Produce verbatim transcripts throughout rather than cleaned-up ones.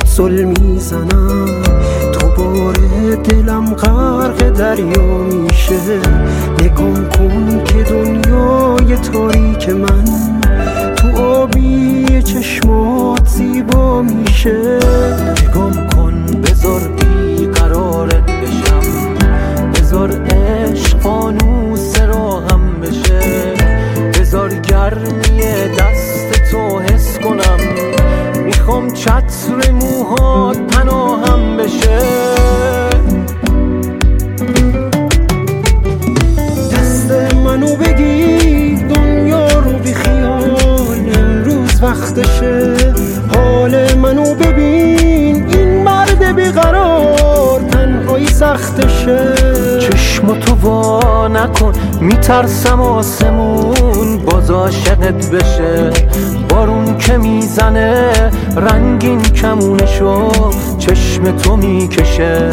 زل میزنم، تو باره دلم غرق دریا میشه. نگام کن که دنیای تاریک من تو آبی چشمات زیبا میشه. نگام کن بذار بیقرارت بشم، بذار عشق فانوس راهم بشه، بذار گرمی دست تو حس کنم، میخوام چتر موهات پناهم بشه. دست منو بگیر دنیا رو بی خیال، امروز وقتشه. حال منو ببین این مرد بیقرار، تنهایی سختشه. چشماتو وا نکن میترسم آسمون باز عاشقت بشه. بارون که میزنه رنگین کمونشو چشم تو میکشه.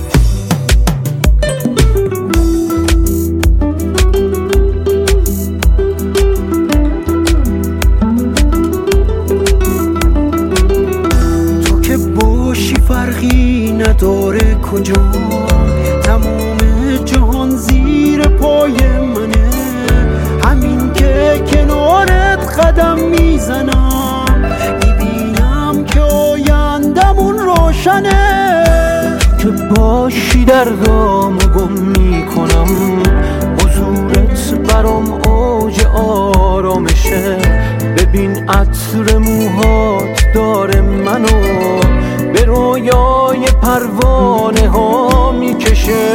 تو که باشی فرقی نداره کجا، تمام جهان زیر پای منه. همین که کنارت قدم میزنم، میبینم که آیندمون روشنه. که باشی دردامو گم میکنم، حضورت برام اوج آرامشه. ببین عطر موهات داره منو به رویای پروانه ها میکشه.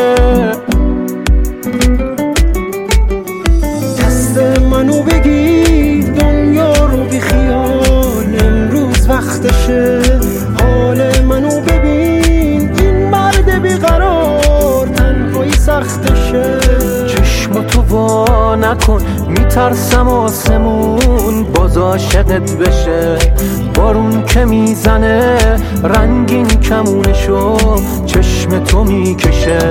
دست منو بگیر دنیا رو بی خیال، امروز وقتشه. حال منو ببین این مرد بیقرار، تنهایی سختشه. چشماتو وا نکن میترسم آسمون باز عاشقت بشه. بارون که میزنه رنگین کمونشو چشم تو میکشه.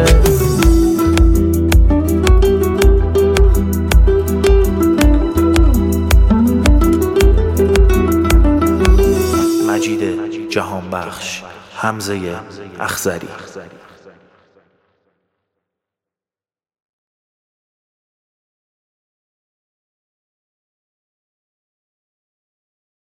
مجید جهانبخش، حمزه اخضری.